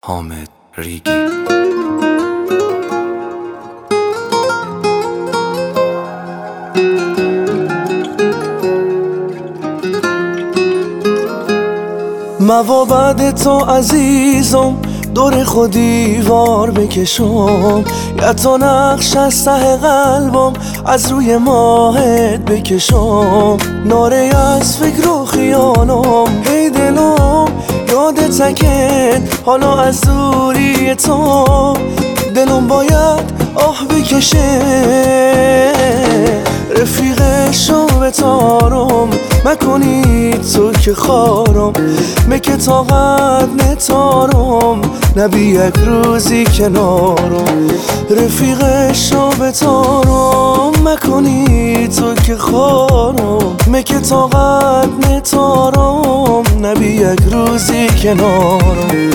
حامد ریگی. موا بعد تو عزیزم دور خودی وار بکشم، یا تو نقش از ته قلبم از روی ماهت بکشم. ناره از فکر و خیالم هی دلم یاد تکت، حالا از دوری تو دلم باید آه بکشه. رفیق شو تارم مکنی تو که خارم، مکه طاقت نتارم نبی یک روزی کنارم. رفیق شو تارم مکنی تو که خارم، مکه طاقت نتارم نبی یک روزی کنارم.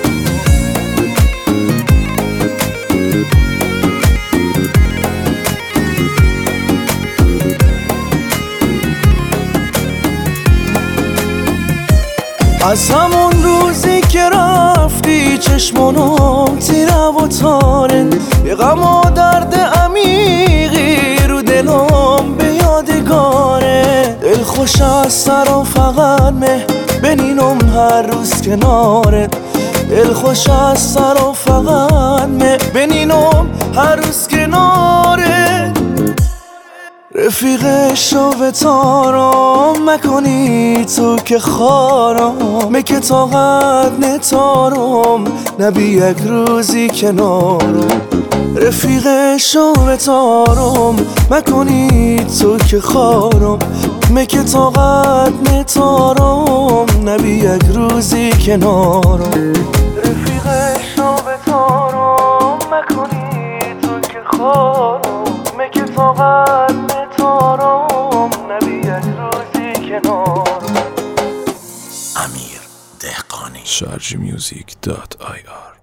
از همون روزی که رفتی چشمانم تیره و تاره، یه غم و درد عمیقی رو دلم به یادگاره. دل خوش از سر و فقط مه بنینم هر روز کنارت، دل خوش از سر و فقط مه بنینم هر روز کنارت. رفیق شو تارم مکنی تو که خارم، مکه طاقت نتارم نبی یک روزی کنارم. رفیق شو تارم مکنی تو که خارم، مکه طاقت نتارم نبی یک روزی کنارم. رفیق شو تارم مکنی تو که خارم، مکه طاقت نتارم نبی یک روزی کنارم. امیر دهقانی. sharjmusic.ir